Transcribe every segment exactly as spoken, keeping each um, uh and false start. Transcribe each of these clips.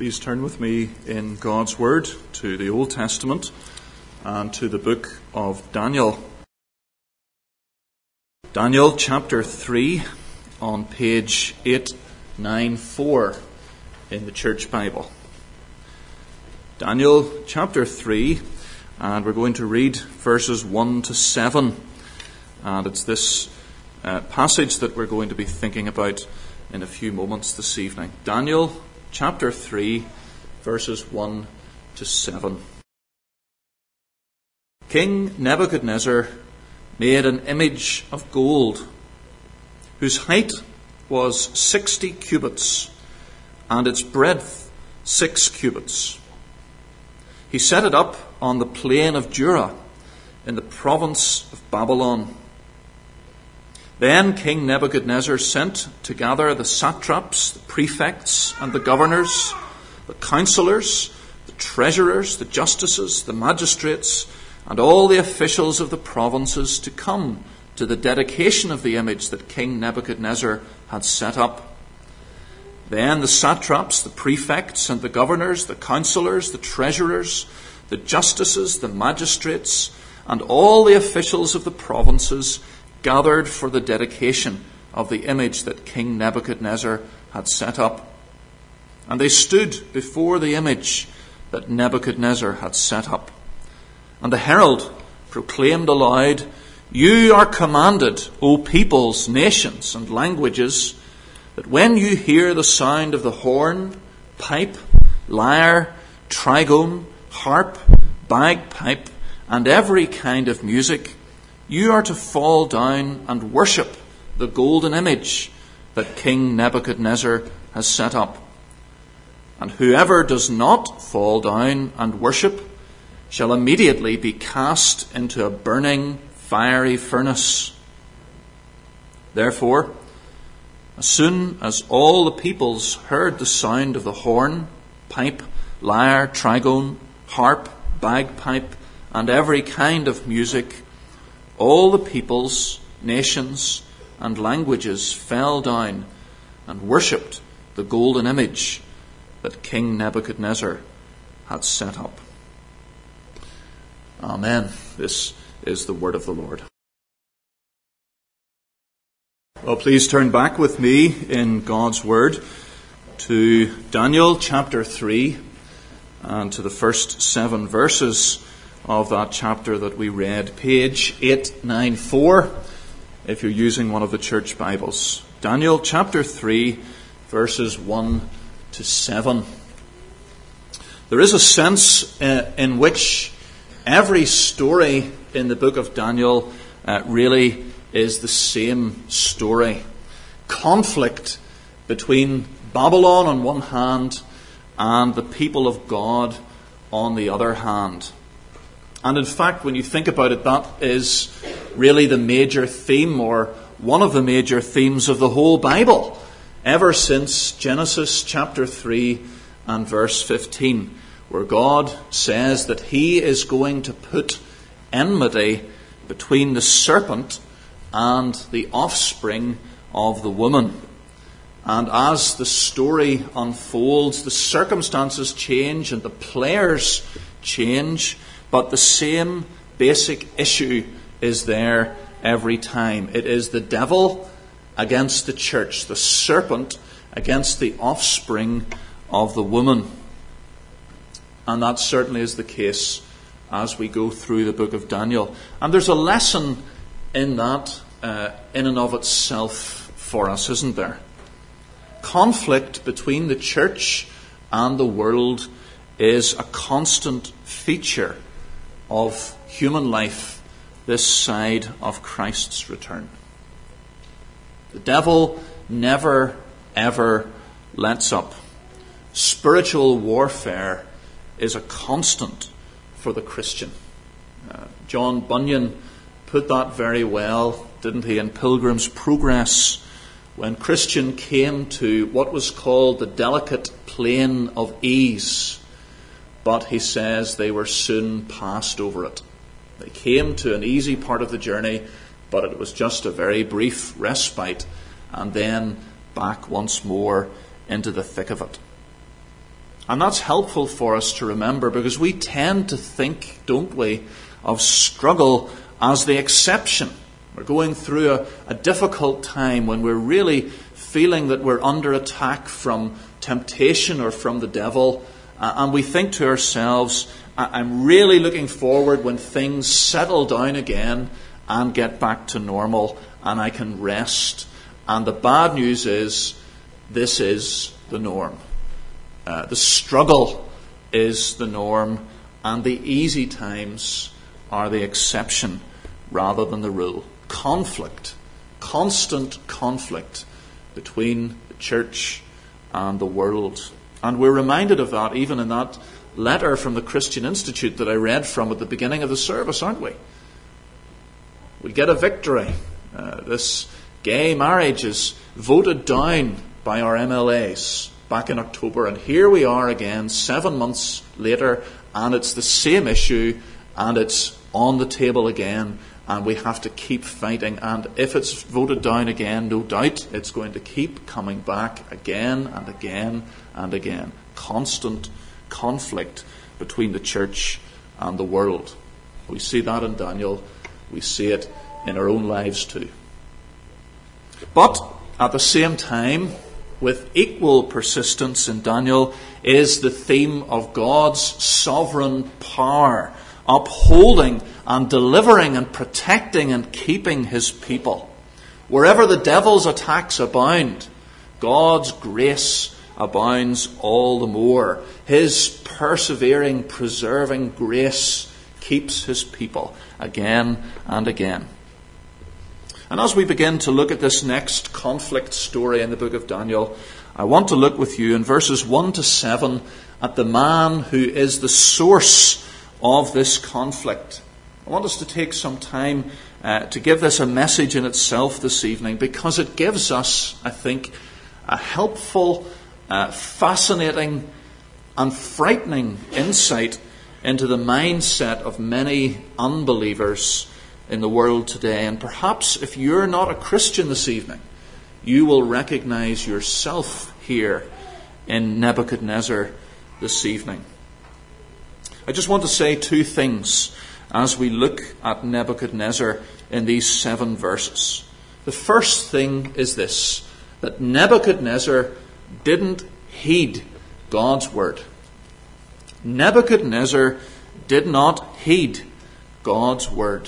Please turn with me in God's Word to the Old Testament and to the book of Daniel. Daniel chapter three on page eight ninety-four in the Church Bible. Daniel chapter three, and we're going to read verses one to seven. And it's this uh, passage that we're going to be thinking about in a few moments this evening. Daniel chapter three, verses one to seven. King Nebuchadnezzar made an image of gold, whose height was sixty cubits, and its breadth six cubits. He set it up on the plain of Dura, in the province of Babylon. Then King Nebuchadnezzar sent to gather the satraps, the prefects, and the governors, the counselors, the treasurers, the justices, the magistrates, and all the officials of the provinces to come to the dedication of the image that King Nebuchadnezzar had set up. Then the satraps, the prefects, and the governors, the counselors, the treasurers, the justices, the magistrates, and all the officials of the provinces gathered for the dedication of the image that King Nebuchadnezzar had set up. And they stood before the image that Nebuchadnezzar had set up. And the herald proclaimed aloud, "You are commanded, O peoples, nations, and languages, that when you hear the sound of the horn, pipe, lyre, trigon, harp, bagpipe, and every kind of music, you are to fall down and worship the golden image that King Nebuchadnezzar has set up. And whoever does not fall down and worship shall immediately be cast into a burning fiery furnace." Therefore, as soon as all the peoples heard the sound of the horn, pipe, lyre, trigon, harp, bagpipe, and every kind of music, all the peoples, nations, and languages fell down and worshipped the golden image that King Nebuchadnezzar had set up. Amen. This is the word of the Lord. Well, please turn back with me in God's Word to Daniel chapter three and to the first seven verses of that chapter that we read, page eight ninety-four, if you're using one of the church Bibles. Daniel chapter three, verses one to seven. There is a sense uh, in which every story in the book of Daniel uh, really is the same story. Conflict between Babylon on one hand and the people of God on the other hand. And in fact, when you think about it, that is really the major theme, or one of the major themes of the whole Bible, ever since Genesis chapter three and verse fifteen, where God says that He is going to put enmity between the serpent and the offspring of the woman. And as the story unfolds, the circumstances change and the players change, but the same basic issue is there every time. It is the devil against the church, the serpent against the offspring of the woman. And that certainly is the case as we go through the book of Daniel. And there's a lesson in that uh, in and of itself for us, isn't there? Conflict between the church and the world is a constant feature of human life this side of Christ's return. The devil never, ever lets up. Spiritual warfare is a constant for the Christian. Uh, John Bunyan put that very well, didn't he, in Pilgrim's Progress, when Christian came to what was called the delicate plain of ease. But he says they were soon passed over it. They came to an easy part of the journey, but it was just a very brief respite, and then back once more into the thick of it. And that's helpful for us to remember, because we tend to think, don't we, of struggle as the exception. We're going through a, a difficult time when we're really feeling that we're under attack from temptation or from the devil. Uh, and we think to ourselves, I'm really looking forward when things settle down again and get back to normal and I can rest. And the bad news is, this is the norm. Uh, the struggle is the norm, and the easy times are the exception rather than the rule. Conflict, constant conflict between the church and the world. And we're reminded of that even in that letter from the Christian Institute that I read from at the beginning of the service, aren't we? We get a victory. Uh, this gay marriage is voted down by our M L As back in October, and here we are again seven months later, and it's the same issue, and it's on the table again, and we have to keep fighting. And if it's voted down again, no doubt it's going to keep coming back again and again and again. Constant conflict between the church and the world. We see that in Daniel. We see it in our own lives too. But at the same time, with equal persistence in Daniel, is the theme of God's sovereign power, upholding and delivering and protecting and keeping his people. Wherever the devil's attacks abound, God's grace abounds all the more. His persevering, preserving grace keeps his people again and again. And as we begin to look at this next conflict story in the book of Daniel, I want to look with you in verses one to seven at the man who is the source of this conflict. I want us to take some time uh, to give this a message in itself this evening, because it gives us, I think, a helpful, uh, fascinating and frightening insight into the mindset of many unbelievers in the world today. And perhaps if you're not a Christian this evening, you will recognize yourself here in Nebuchadnezzar this evening. I just want to say two things as we look at Nebuchadnezzar in these seven verses. The first thing is this, that Nebuchadnezzar didn't heed God's word. Nebuchadnezzar did not heed God's word.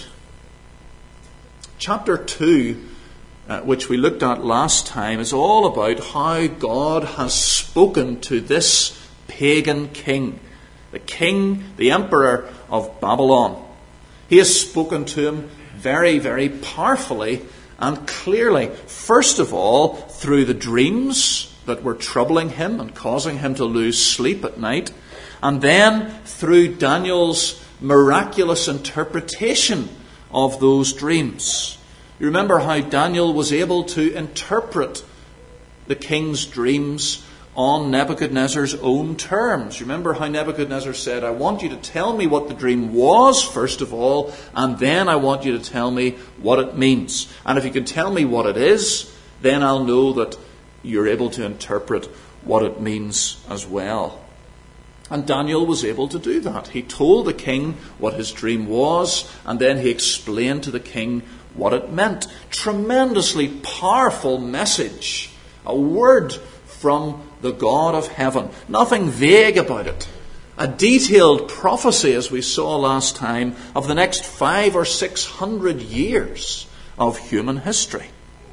Chapter two, uh, which we looked at last time, is all about how God has spoken to this pagan king, the king, the emperor of Babylon. He has spoken to him very, very powerfully and clearly. First of all, through the dreams that were troubling him and causing him to lose sleep at night, and then through Daniel's miraculous interpretation of those dreams. You remember how Daniel was able to interpret the king's dreams on Nebuchadnezzar's own terms. You remember how Nebuchadnezzar said, I want you to tell me what the dream was, first of all, and then I want you to tell me what it means. And if you can tell me what it is, then I'll know that you're able to interpret what it means as well. And Daniel was able to do that. He told the king what his dream was, and then he explained to the king what it meant. Tremendously powerful message. A word from the God of heaven. Nothing vague about it. A detailed prophecy, as we saw last time, of the next five or six hundred years of human history.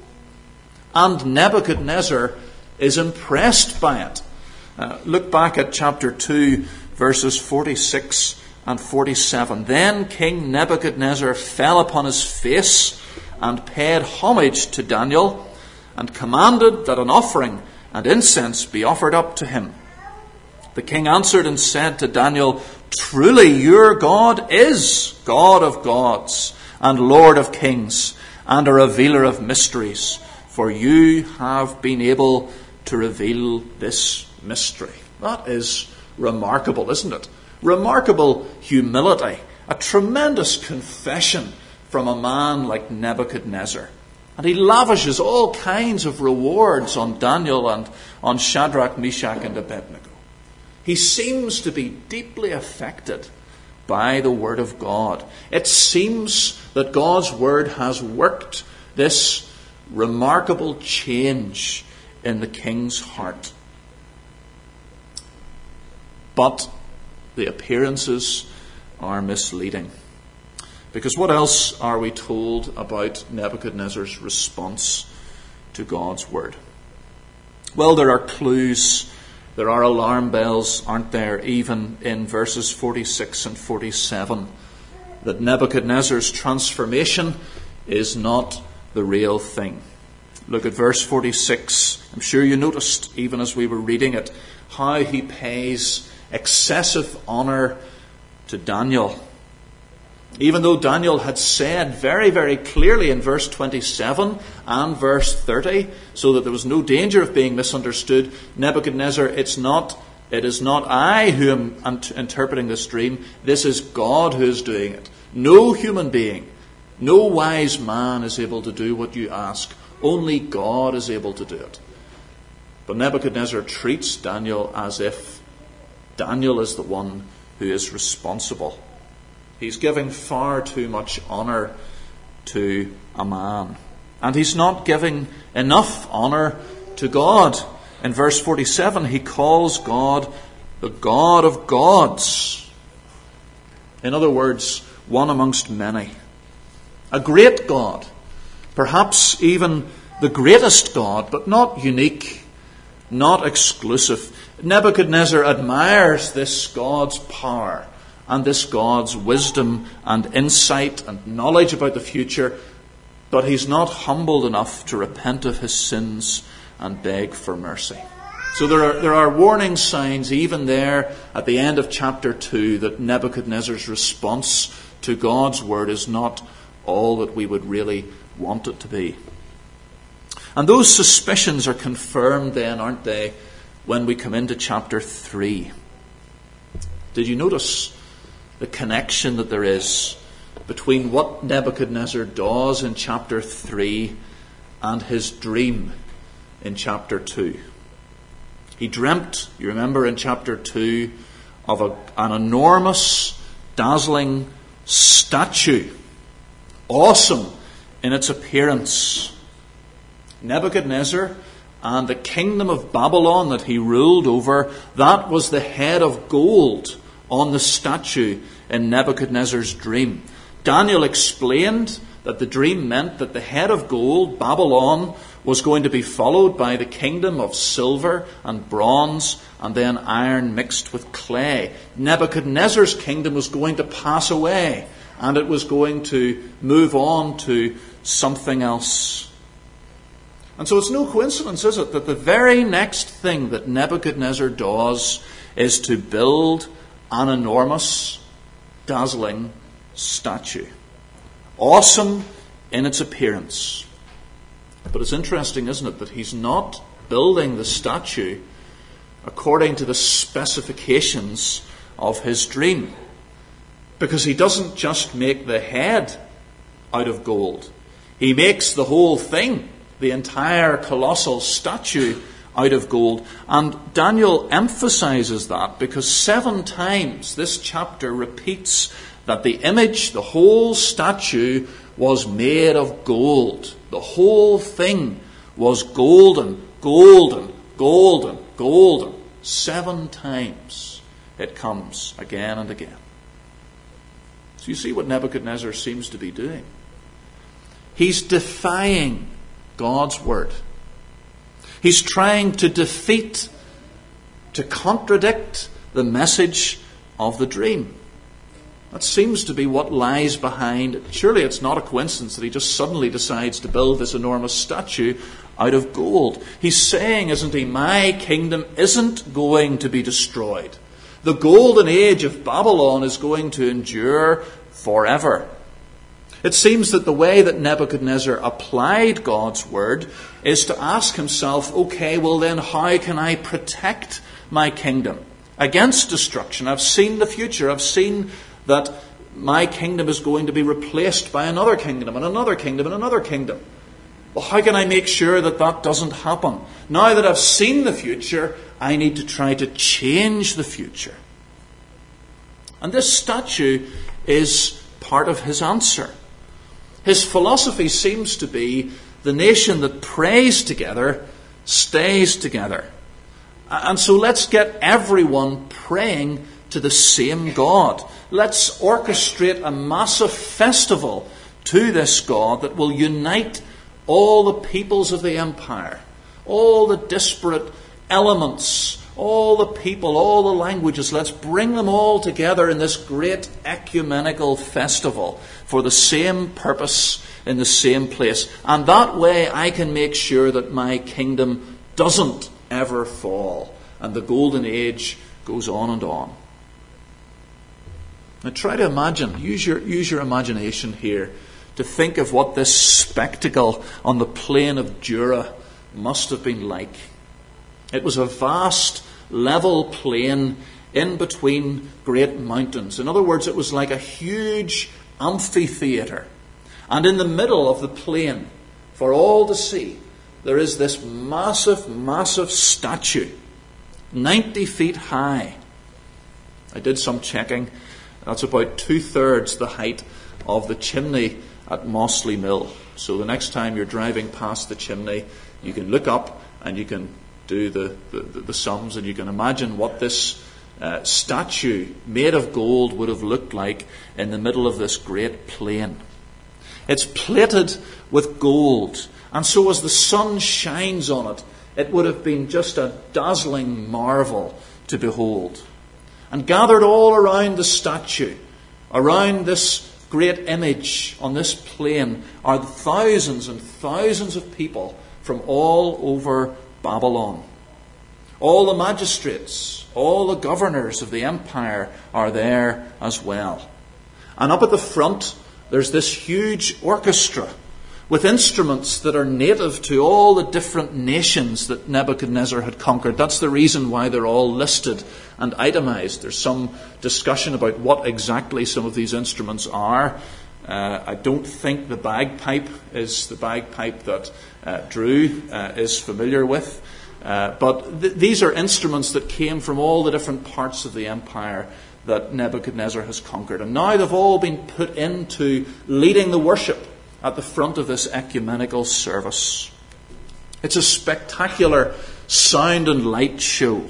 And Nebuchadnezzar is impressed by it. Uh, look back at chapter two, verses forty-six and forty-seven. Then King Nebuchadnezzar fell upon his face and paid homage to Daniel, and commanded that an offering and incense be offered up to him. The king answered and said to Daniel, Truly your God is God of gods and Lord of kings and a revealer of mysteries, for you have been able to reveal this mystery. That is remarkable, isn't it? Remarkable humility. A tremendous confession from a man like Nebuchadnezzar. And he lavishes all kinds of rewards on Daniel and on Shadrach, Meshach, and Abednego. He seems to be deeply affected by the Word of God. It seems that God's Word has worked this remarkable change in the king's heart. But the appearances are misleading. Because what else are we told about Nebuchadnezzar's response to God's Word? Well, there are clues, there are alarm bells, aren't there, even in verses forty-six and forty-seven, that Nebuchadnezzar's transformation is not the real thing. Look at verse forty-six. I'm sure you noticed, even as we were reading it, how he pays excessive honour to Daniel. Even though Daniel had said very, very clearly in verse twenty-seven and verse thirty, so that there was no danger of being misunderstood, Nebuchadnezzar, it's not, it is not I who am interpreting this dream. This is God who is doing it. No human being, no wise man is able to do what you ask. Only God is able to do it. But Nebuchadnezzar treats Daniel as if Daniel is the one who is responsible. He's giving far too much honour to a man. And he's not giving enough honour to God. In verse forty-seven, he calls God the God of gods. In other words, one amongst many. A great God. Perhaps even the greatest God, but not unique, not exclusive. Nebuchadnezzar admires this God's power and this God's wisdom and insight and knowledge about the future, but he's not humbled enough to repent of his sins and beg for mercy. So there are, there are warning signs even there at the end of chapter two that Nebuchadnezzar's response to God's word is not all that we would really want it to be. And those suspicions are confirmed then, aren't they, when we come into chapter three. Did you notice the connection that there is between what Nebuchadnezzar does in chapter three and his dream in chapter two? He dreamt, you remember in chapter two, of a, an enormous, dazzling statue, awesome in its appearance. Nebuchadnezzar and the kingdom of Babylon that he ruled over, that was the head of gold on the statue in Nebuchadnezzar's dream. Daniel explained that the dream meant that the head of gold, Babylon, was going to be followed by the kingdom of silver and bronze and then iron mixed with clay. Nebuchadnezzar's kingdom was going to pass away and it was going to move on to something else. And so it's no coincidence, is it, that the very next thing that Nebuchadnezzar does is to build an enormous, dazzling statue. Awesome in its appearance. But it's interesting, isn't it, that he's not building the statue according to the specifications of his dream. Because he doesn't just make the head out of gold. He makes the whole thing, the entire colossal statue, out of gold. And Daniel emphasizes that because seven times this chapter repeats that the image, the whole statue, was made of gold. The whole thing was golden, golden, golden, golden. Seven times it comes again and again. So you see what Nebuchadnezzar seems to be doing. He's defying God's word. He's trying to defeat, to contradict the message of the dream. That seems to be what lies behind it. Surely it's not a coincidence that he just suddenly decides to build this enormous statue out of gold. He's saying, isn't he, my kingdom isn't going to be destroyed. The golden age of Babylon is going to endure forever. It seems that the way that Nebuchadnezzar applied God's word is to ask himself, okay, well then how can I protect my kingdom against destruction? I've seen the future. I've seen that my kingdom is going to be replaced by another kingdom and another kingdom and another kingdom. Well, how can I make sure that that doesn't happen? Now that I've seen the future, I need to try to change the future. And this statue is part of his answer. His philosophy seems to be the nation that prays together stays together. And so let's get everyone praying to the same God. Let's orchestrate a massive festival to this God that will unite all the peoples of the empire, all the disparate elements, all the people, all the languages. Let's bring them all together in this great ecumenical festival for the same purpose in the same place. And that way I can make sure that my kingdom doesn't ever fall. And the golden age goes on and on. Now try to imagine, use your, use your imagination here to think of what this spectacle on the plain of Dura must have been like. It was a vast, level plain in between great mountains. In other words, it was like a huge amphitheatre. And in the middle of the plain, for all to see, there is this massive, massive statue, ninety feet high. I did some checking. That's about two-thirds the height of the chimney at Mossley Mill. So the next time you're driving past the chimney, you can look up and you can do the, the, the sums, and you can imagine what this uh, statue made of gold would have looked like in the middle of this great plain. It's plated with gold, and so as the sun shines on it, it would have been just a dazzling marvel to behold. And gathered all around the statue, around this great image on this plain, are thousands and thousands of people from all over Babylon. All the magistrates, all the governors of the empire are there as well. And up at the front, there's this huge orchestra with instruments that are native to all the different nations that Nebuchadnezzar had conquered. That's the reason why they're all listed and itemized. There's some discussion about what exactly some of these instruments are. Uh, I don't think the bagpipe is the bagpipe that uh, Drew uh, is familiar with. Uh, but th- these are instruments that came from all the different parts of the empire that Nebuchadnezzar has conquered. And now they've all been put into leading the worship at the front of this ecumenical service. It's a spectacular sound and light show.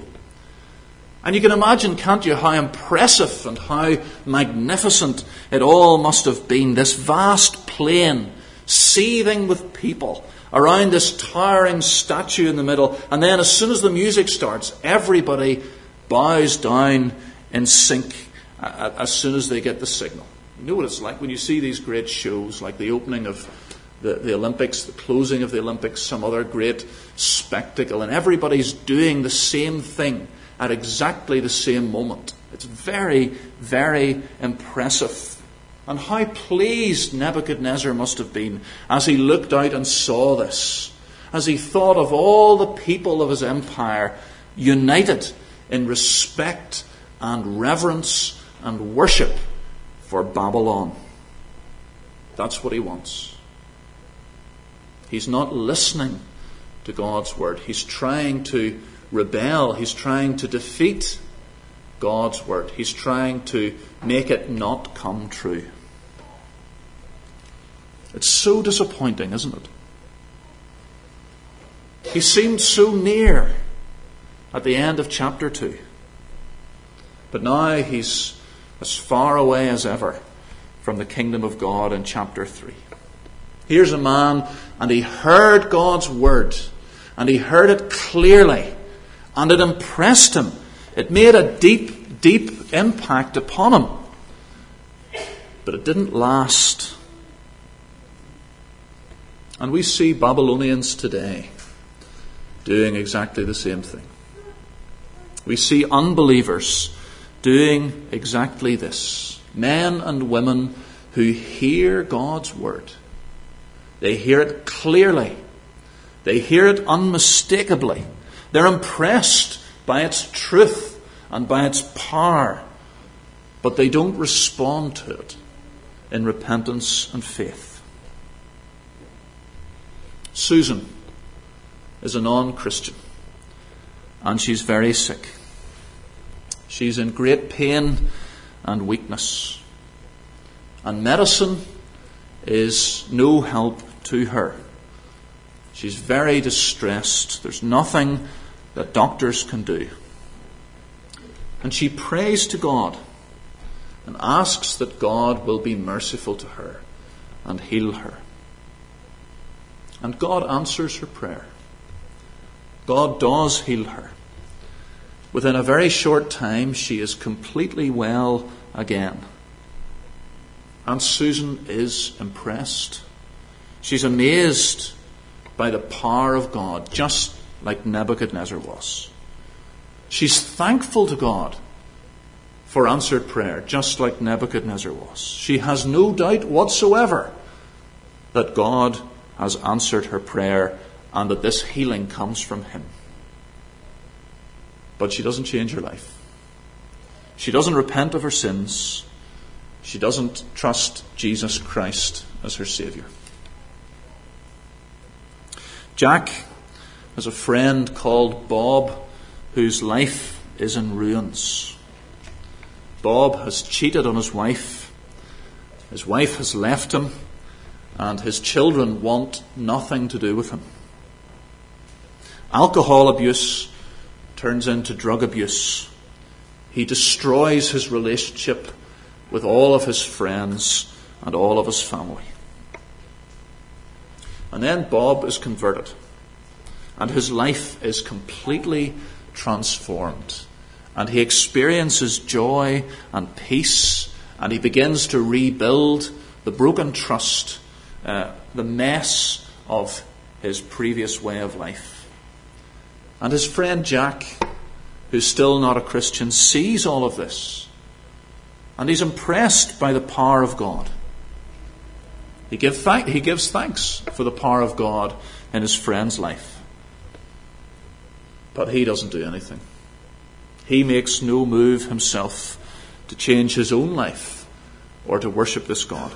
And you can imagine, can't you, how impressive and how magnificent it all must have been. This vast plain, seething with people, around this towering statue in the middle. And then as soon as the music starts, everybody bows down in sync as soon as they get the signal. You know what it's like when you see these great shows, like the opening of the, the Olympics, the closing of the Olympics, some other great spectacle, and everybody's doing the same thing at exactly the same moment. It's very, very impressive. And how pleased Nebuchadnezzar must have been as he looked out and saw this, as he thought of all the people of his empire united in respect and reverence and worship for Babylon. That's what he wants. He's not listening to God's word. He's trying to rebel. He's trying to defeat God's word. He's trying to make it not come true. It's so disappointing, isn't it? He seemed so near at the end of chapter two. But now he's as far away as ever from the kingdom of God in chapter three. Here's a man, and he heard God's word, and he heard it clearly, and it impressed him. It made a deep, deep impact upon him. But it didn't last. And we see Babylonians today doing exactly the same thing. We see unbelievers doing exactly this. Men and women who hear God's word. They hear it clearly. They hear it unmistakably. They're impressed by its truth and by its power. But they don't respond to it in repentance and faith. Susan is a non-Christian, and she's very sick. She's in great pain and weakness, and medicine is no help to her. She's very distressed. There's nothing that doctors can do. And she prays to God and asks that God will be merciful to her and heal her. And God answers her prayer. God does heal her. Within a very short time, she is completely well again. And Susan is impressed. She's amazed by the power of God, just like Nebuchadnezzar was. She's thankful to God for answered prayer, just like Nebuchadnezzar was. She has no doubt whatsoever that God has answered her prayer and that this healing comes from him. But she doesn't change her life. She doesn't repent of her sins. She doesn't trust Jesus Christ as her Saviour. Jack has a friend called Bob whose life is in ruins. Bob has cheated on his wife. His wife has left him, and his children want nothing to do with him. Alcohol abuse turns into drug abuse. He destroys his relationship with all of his friends and all of his family. And then Bob is converted, and his life is completely transformed. And he experiences joy and peace, and he begins to rebuild the broken trust, uh, the mess of his previous way of life. And his friend Jack, who's still not a Christian, sees all of this, and he's impressed by the power of God. He, give th- he gives thanks for the power of God in his friend's life. But he doesn't do anything. He makes no move himself to change his own life or to worship this God.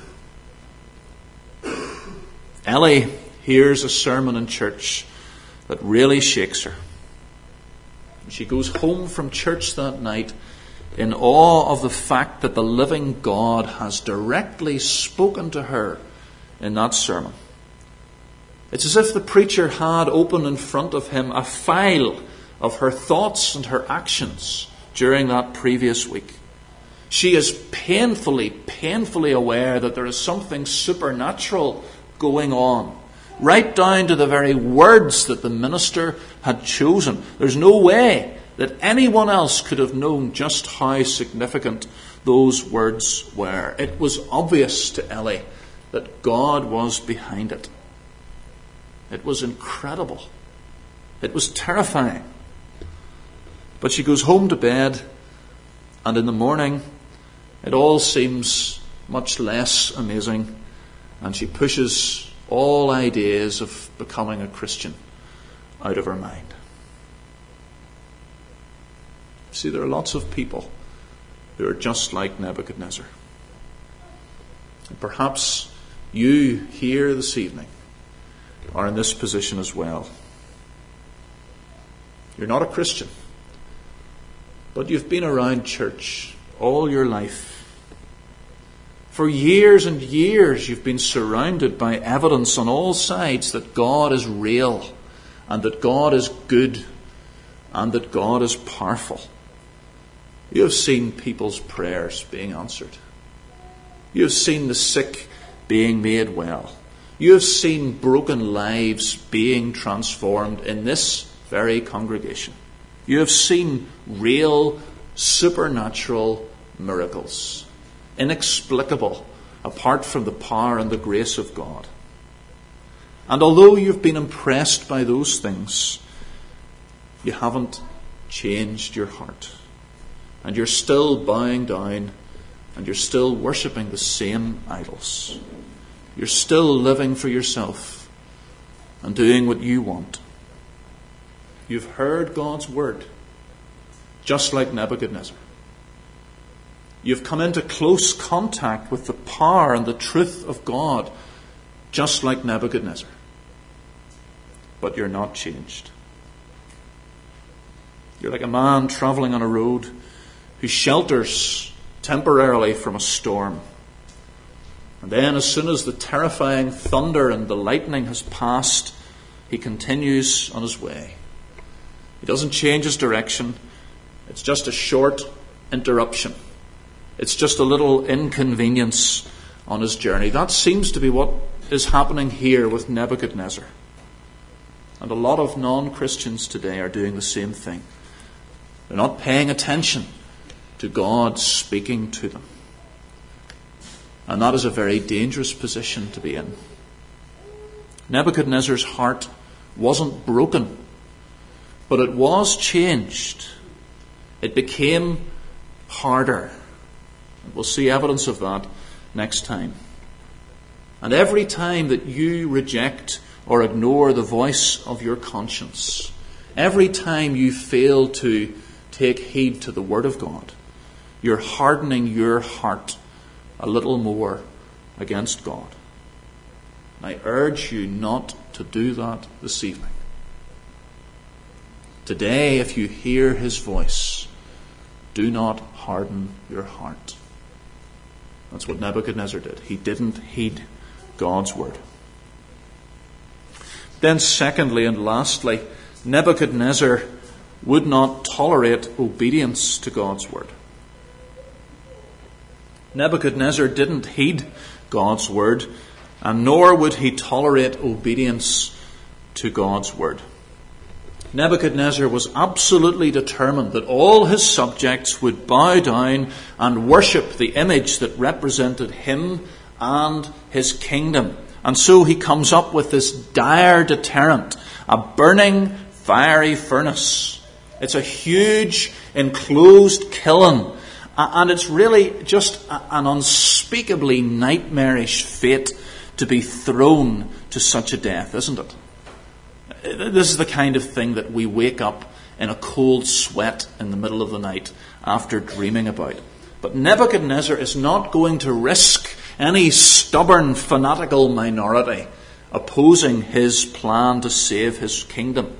Ellie hears a sermon in church that really shakes her. She goes home from church that night in awe of the fact that the living God has directly spoken to her in that sermon. It's as if the preacher had open in front of him a file of her thoughts and her actions during that previous week. She is painfully, painfully aware that there is something supernatural going on, right down to the very words that the minister had chosen. There's no way that anyone else could have known just how significant those words were. It was obvious to Ellie that God was behind it. It was incredible. It was terrifying. But she goes home to bed, and in the morning it all seems much less amazing, and she pushes all ideas of becoming a Christian out of her mind. See, there are lots of people who are just like Nebuchadnezzar. And perhaps you here this evening are in this position as well. You're not a Christian, but you've been around church all your life. For years and years you've been surrounded by evidence on all sides that God is real, and that God is good, and that God is powerful. You have seen people's prayers being answered. You have seen the sick being made well. You have seen broken lives being transformed in this very congregation. You have seen real, supernatural miracles, inexplicable apart from the power and the grace of God. And although you've been impressed by those things, you haven't changed your heart. And you're still bowing down, and you're still worshipping the same idols. You're still living for yourself and doing what you want. You've heard God's word, just like Nebuchadnezzar. You've come into close contact with the power and the truth of God, just like Nebuchadnezzar. but you're not changed. You're like a man travelling on a road who shelters temporarily from a storm. And then as soon as the terrifying thunder and the lightning has passed, he continues on his way. He doesn't change his direction. It's just a short interruption. It's just a little inconvenience on his journey. That seems to be what is happening here with Nebuchadnezzar. And a lot of non-Christians today are doing the same thing. They're not paying attention to God speaking to them. And that is a very dangerous position to be in. Nebuchadnezzar's heart wasn't broken, but it was changed. It became harder. We'll see evidence of that next time. And every time that you reject or ignore the voice of your conscience, every time you fail to take heed to the Word of God, you're hardening your heart a little more against God. I urge you not to do that this evening. Today, if you hear his voice, do not harden your heart. That's what Nebuchadnezzar did. He didn't heed God's word. Then secondly and lastly, Nebuchadnezzar would not tolerate obedience to God's word. Nebuchadnezzar didn't heed God's word, and nor would he tolerate obedience to God's word. Nebuchadnezzar was absolutely determined that all his subjects would bow down and worship the image that represented him and his kingdom. And so he comes up with this dire deterrent, a burning fiery furnace. It's a huge enclosed kiln, and it's really just an unspeakably nightmarish fate to be thrown to such a death, isn't it? This is the kind of thing that we wake up in a cold sweat in the middle of the night after dreaming about. But Nebuchadnezzar is not going to risk any stubborn, fanatical minority opposing his plan to save his kingdom.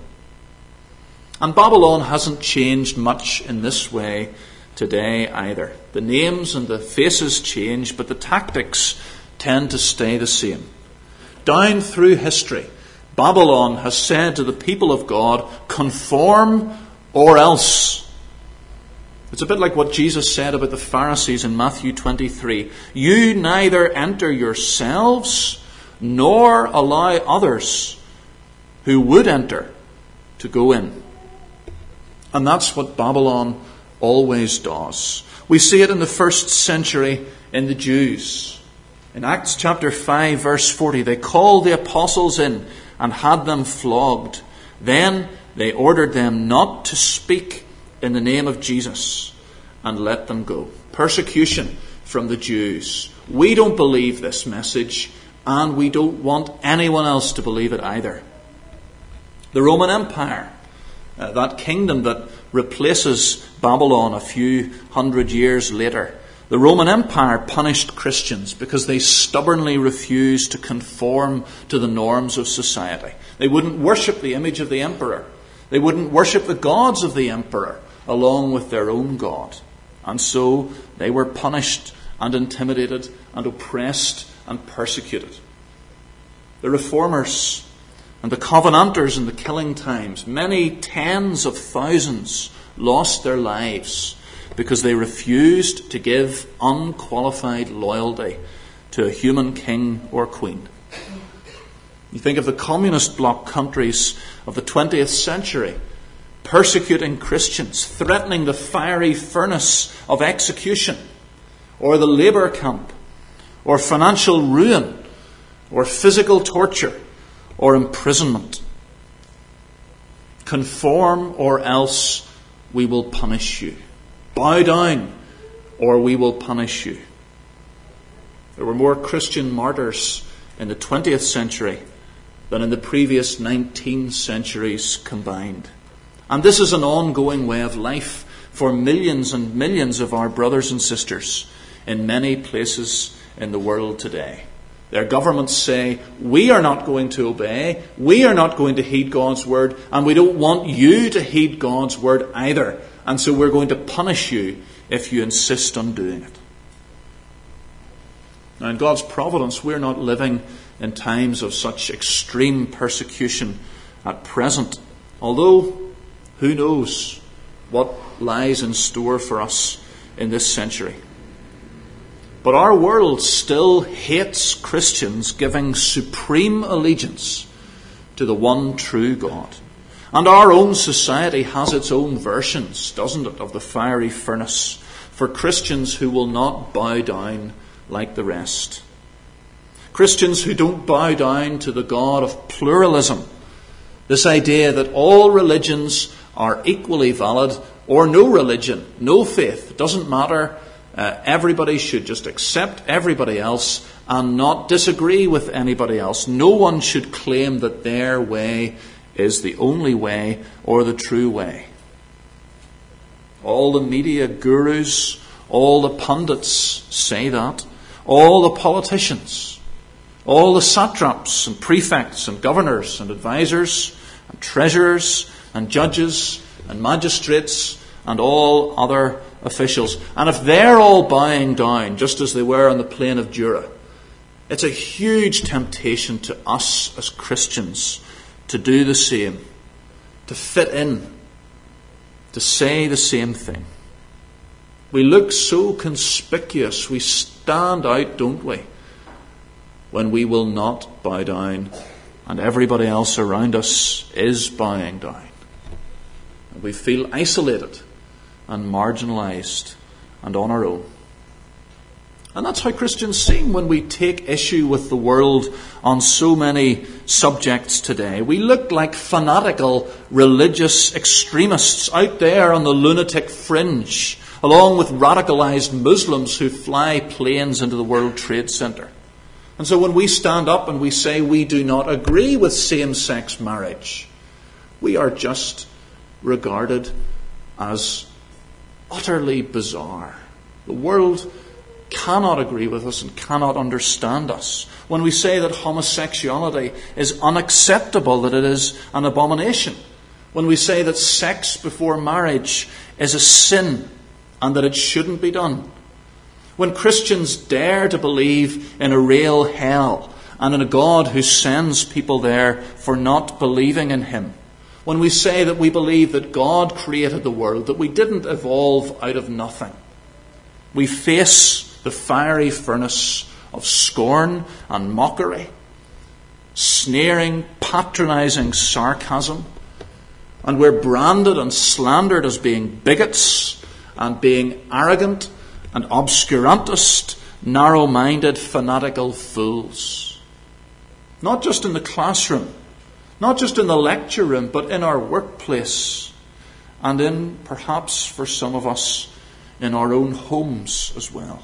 And Babylon hasn't changed much in this way today either. The names and the faces change, but the tactics tend to stay the same. Down through history, Babylon has said to the people of God, conform or else. It's a bit like what Jesus said about the Pharisees in Matthew twenty-three. You neither enter yourselves nor allow others who would enter to go in. And that's what Babylon always does. We see it in the first century in the Jews. In Acts chapter five verse forty, they called the apostles in and had them flogged. Then they ordered them not to speak in the name of Jesus and let them go. Persecution from the Jews. We don't believe this message, and we don't want anyone else to believe it either. The Roman Empire, uh, that kingdom that replaces Babylon a few hundred years later, the Roman Empire punished Christians because they stubbornly refused to conform to the norms of society. They wouldn't worship the image of the emperor. They wouldn't worship the gods of the emperor along with their own god. And so they were punished and intimidated and oppressed and persecuted. The Reformers and the Covenanters in the killing times, many tens of thousands lost their lives because they refused to give unqualified loyalty to a human king or queen. You think of the communist bloc countries of the twentieth century, persecuting Christians, threatening the fiery furnace of execution, or the labour camp, or financial ruin, or physical torture, or imprisonment. Conform or else we will punish you. Bow down, or we will punish you. There were more Christian martyrs in the twentieth century than in the previous nineteen centuries combined. And this is an ongoing way of life for millions and millions of our brothers and sisters in many places in the world today. Their governments say, we are not going to obey, we are not going to heed God's word, and we don't want you to heed God's word either. And so we're going to punish you if you insist on doing it. Now, in God's providence, we're not living in times of such extreme persecution at present. Although, who knows what lies in store for us in this century. But our world still hates Christians giving supreme allegiance to the one true God. And our own society has its own versions, doesn't it, of the fiery furnace for Christians who will not bow down like the rest. Christians who don't bow down to the God of pluralism. This idea that all religions are equally valid, or no religion, no faith, it doesn't matter. Uh, everybody should just accept everybody else and not disagree with anybody else. No one should claim that their way is the only way or the true way. All the media gurus, all the pundits say that. All the politicians, all the satraps and prefects and governors and advisors and treasurers and judges and magistrates and all other officials. And if they're all bowing down, just as they were on the plain of Dura, it's a huge temptation to us as Christians to do the same, to fit in, to say the same thing. We look so conspicuous, we stand out, don't we, when we will not bow down and everybody else around us is bowing down. And we feel isolated and marginalised and on our own. And that's how Christians seem when we take issue with the world on so many subjects today. We look like fanatical religious extremists out there on the lunatic fringe, along with radicalised Muslims who fly planes into the World Trade Center. And so when we stand up and we say we do not agree with same-sex marriage, we are just regarded as utterly bizarre. The world cannot agree with us and cannot understand us. When we say that homosexuality is unacceptable, that it is an abomination. When we say that sex before marriage is a sin and that it shouldn't be done. When Christians dare to believe in a real hell and in a God who sends people there for not believing in him. When we say that we believe that God created the world, that we didn't evolve out of nothing. We face the fiery furnace of scorn and mockery, sneering, patronising sarcasm, and we're branded and slandered as being bigots and being arrogant and obscurantist, narrow-minded, fanatical fools. Not just in the classroom, not just in the lecture room, but in our workplace and in, perhaps for some of us, in our own homes as well.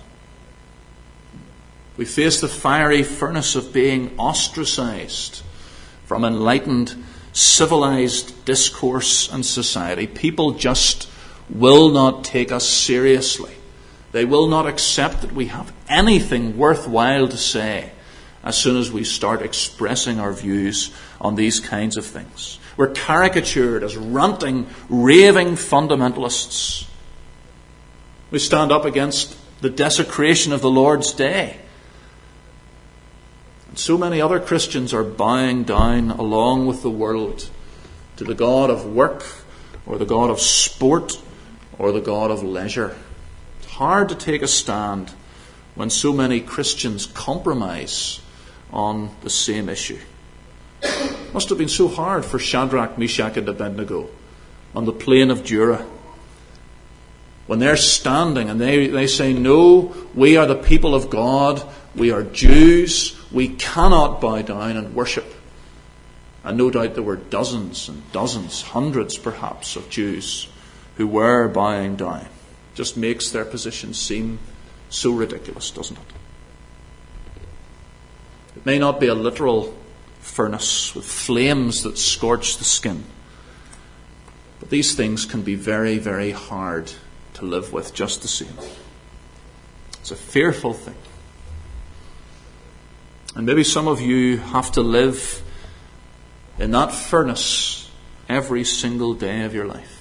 We face the fiery furnace of being ostracised from enlightened, civilized discourse and society. People just will not take us seriously. They will not accept that we have anything worthwhile to say as soon as we start expressing our views on these kinds of things. We're caricatured as ranting, raving fundamentalists. We stand up against the desecration of the Lord's day. And so many other Christians are bowing down along with the world to the God of work or the God of sport or the God of leisure. It's hard to take a stand when so many Christians compromise on the same issue. It must have been so hard for Shadrach, Meshach and Abednego on the plain of Dura. When they're standing and they, they say, no, we are the people of God, we are Jews, we cannot bow down and worship. And no doubt there were dozens and dozens, hundreds perhaps, of Jews who were bowing down. Just makes their position seem so ridiculous, doesn't it? It may not be a literal furnace with flames that scorch the skin, but these things can be very, very hard to live with just the same. It's a fearful thing. And maybe some of you have to live in that furnace every single day of your life.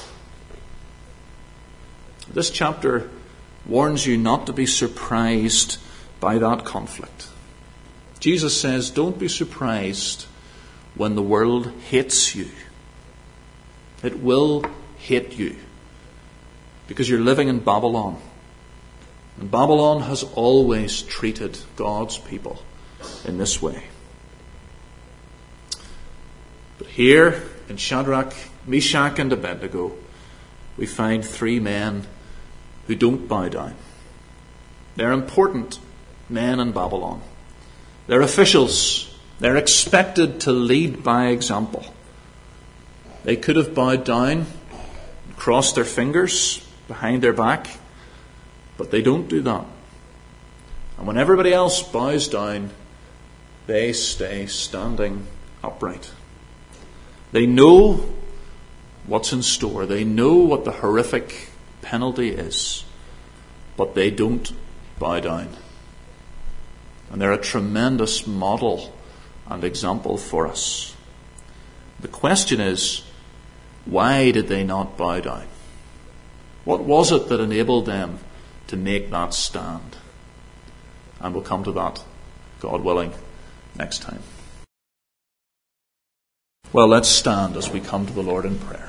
This chapter warns you not to be surprised by that conflict. Jesus says, don't be surprised when the world hates you. It will hate you because you're living in Babylon. And Babylon has always treated God's people in this way. But here in Shadrach, Meshach and Abednego, we find three men who don't bow down. They're important men in Babylon. They're officials. They're expected to lead by example. They could have bowed down, crossed their fingers behind their back, but they don't do that. And when everybody else bows down, they stay standing upright. They know what's in store. They know what the horrific penalty is, but they don't bow down. And they're a tremendous model and example for us. The question is, why did they not bow down? What was it that enabled them to make that stand? And we'll come to that, God willing, next time. Well, let's stand as we come to the Lord in prayer.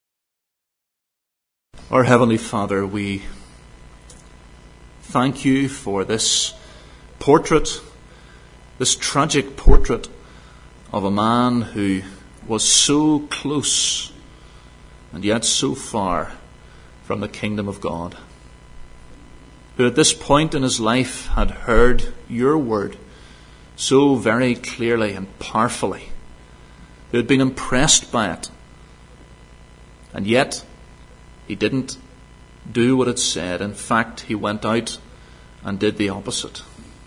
Our Heavenly Father, we thank you for this portrait, this tragic portrait of a man who was so close and yet so far from the kingdom of God, who at this point in his life had heard your word so very clearly and powerfully, who had been impressed by it, and yet he didn't do what it said. In fact, he went out and did the opposite.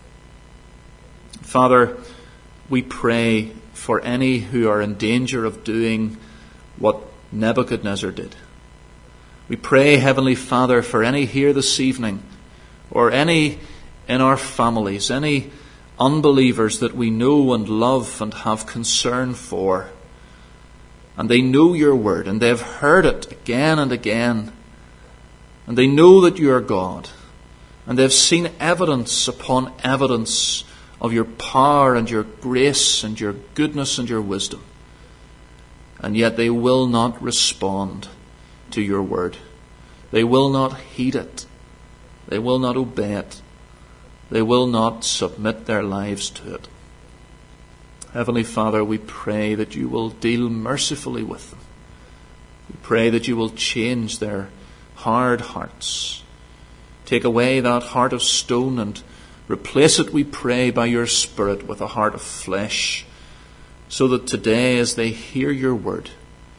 Father, we pray for any who are in danger of doing what Nebuchadnezzar did. We pray, Heavenly Father, for any here this evening, or any in our families, any unbelievers that we know and love and have concern for. And they know your word, and they've heard it again and again. And they know that you are God. And they've seen evidence upon evidence of your power and your grace and your goodness and your wisdom. And yet they will not respond to your word. They will not heed it. They will not obey it. They will not submit their lives to it. Heavenly Father, we pray that you will deal mercifully with them. We pray that you will change their hard hearts. Take away that heart of stone and replace it, we pray, by your Spirit with a heart of flesh, so that today, as they hear your word,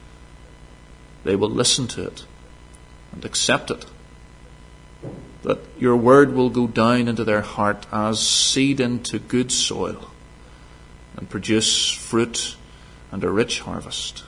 they will listen to it and accept it. That your word will go down into their heart as seed into good soil and produce fruit and a rich harvest.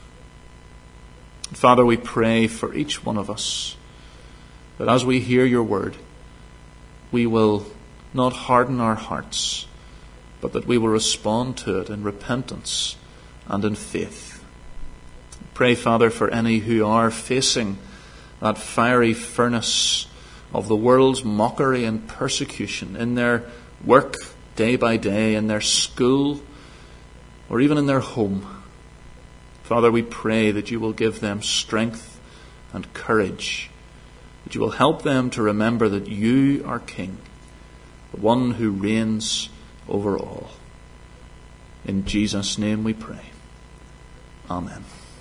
Father, we pray for each one of us that as we hear your word, we will not harden our hearts, but that we will respond to it in repentance and in faith. Pray, Father, for any who are facing that fiery furnace of the world's mockery and persecution in their work day by day, in their school, or even in their home. Father, we pray that you will give them strength and courage, that you will help them to remember that you are King, the one who reigns over all. In Jesus' name we pray. Amen.